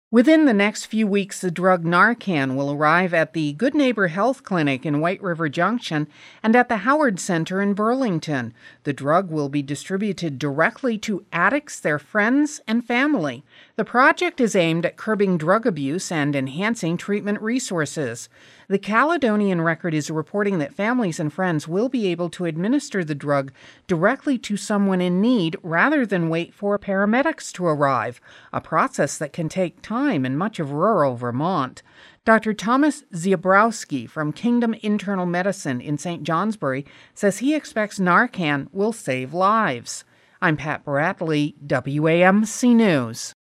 Within the next few weeks, the drug Narcan will arrive at the Good Neighbor Health Clinic in White River Junction and at the Howard Center in Burlington. The drug will be distributed directly to addicts, their friends, and family. The project is aimed at curbing drug abuse and enhancing treatment resources. The Caledonian Record is reporting that families and friends will be able to administer the drug directly to someone in need rather than wait for paramedics to arrive, a process that can take time in much of rural Vermont. Dr. Thomas Ziobrowski from Kingdom Internal Medicine in St. Johnsbury says he expects Narcan will save lives. I'm Pat Bradley, WAMC News.